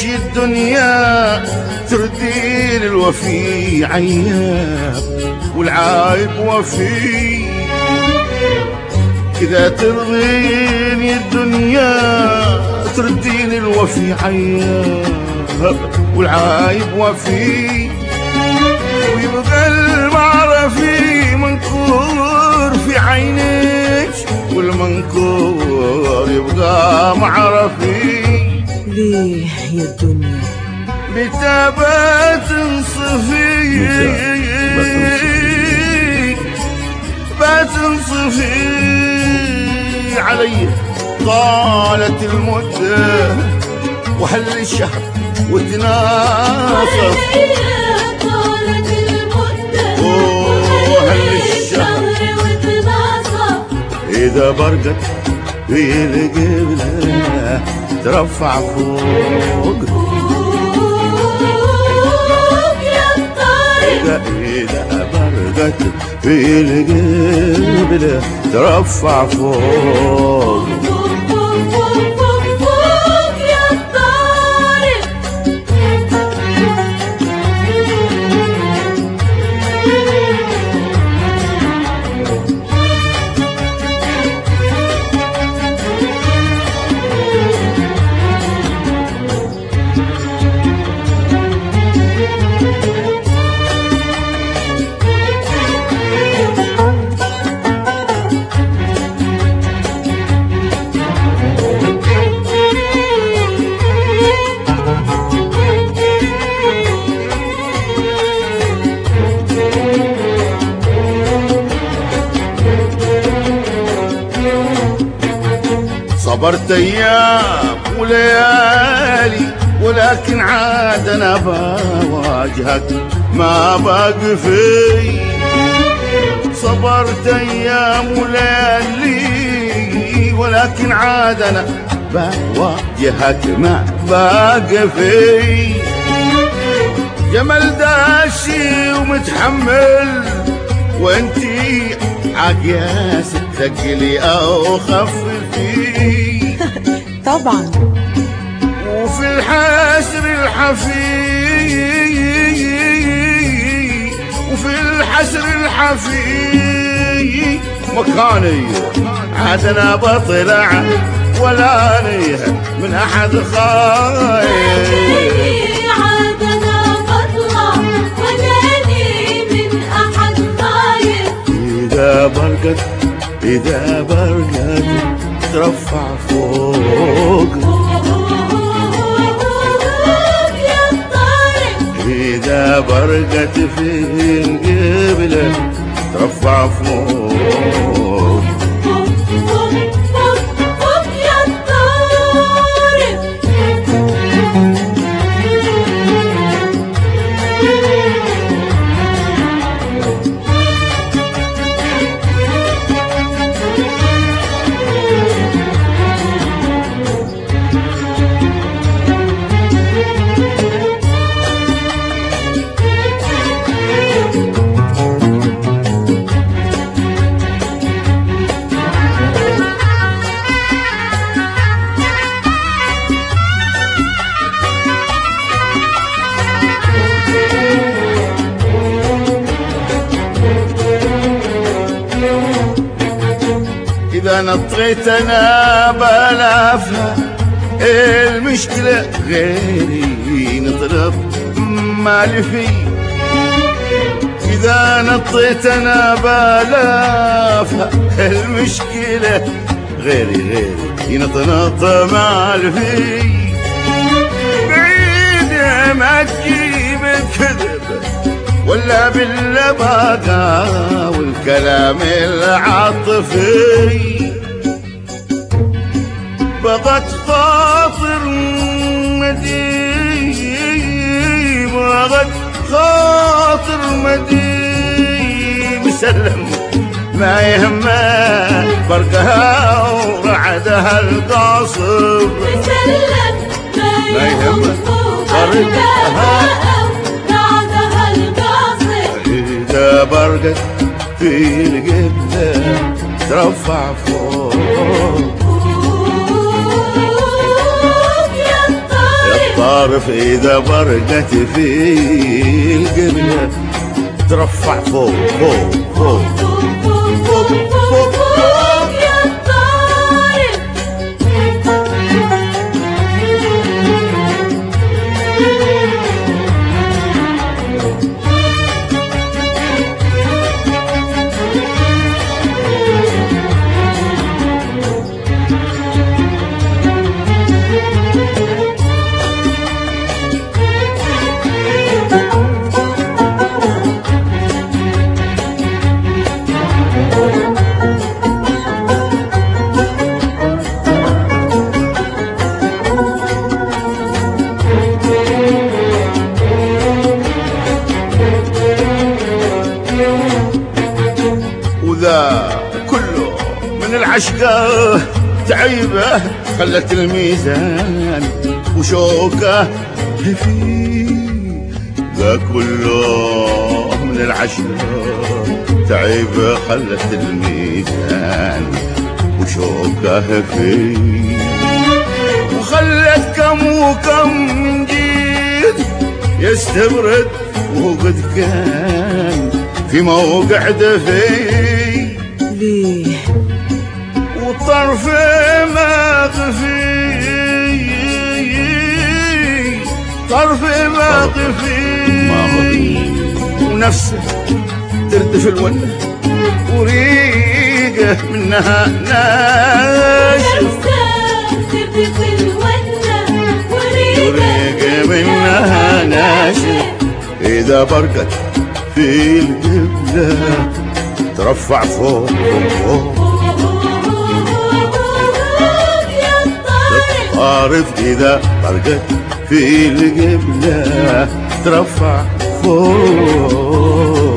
الدنيا تردين الوفي عياب والعايب وفي، إذا ترضيني الدنيا تردين الوفي عياب والعايب وفي، ويبقى المعرفي منكور في عينك والمنكور يبقى معرفي. ليه يا الدنيا بتابات انصفي بتنصفي علي، طالت المدة وحل الشهر وتناصف، طالت المدة وحل الشهر وتناصف، إذا برقت في القبلة ترفع فوق إذا برقت في القبلة ترفع فوق. صبرت ايام وليالي ولكن عاد انا بواجهك ما بقفي، صبرت ايام وليالي ولكن عاد انا بواجهك ما بقفي، جمل داشي ومتحمل وانتي عقياس ثقلي او خففي طبعا، وفي الحسر الحفي مكاني عاد انا بطلع ولا نيه من احد خايف، عاد انا بطلع ولا نيه من احد خايف، إذا برقت ترفع فوق يا الطارق، إذا برقت في القبلة ترفع فوق. يا الطارق، إذا نطيت أنا بلافها المشكلة غيري نطلب مالي في، إذا نطيت أنا بلافها المشكلة غيري نطنط مالي في، بعيد ما تجيب الكذب ولا باللباقة والكلام العاطفي، بغت خاطر مديم بغت خاطر مديم سلم ما يهمه برقها ورعدها القاصب، سلم ما يهمه برقها ورعدها القاصب، إذا برقت في القبلة ترفع فوق. يا الطارق طارف إذا برقت في القبلة ترفع فوق فوق فوق فوق يا طارق. وذا كله من العشقة تعيبه خلت الميزان وشوكه في ذا كله من العشقة تعيبه خلت الميزان وشوكه في وخلت كم وكم جيد يستبرد وقد كان في موقع دفي ليه والطرف ما خفي طرف ما خفي ونفسه تردف الونه وريقه منها ناشف وريقه منها ناشف إذا برقت في القبلة ترفع فوق فوق عارف إذا برقت في القبلة ترفع فوق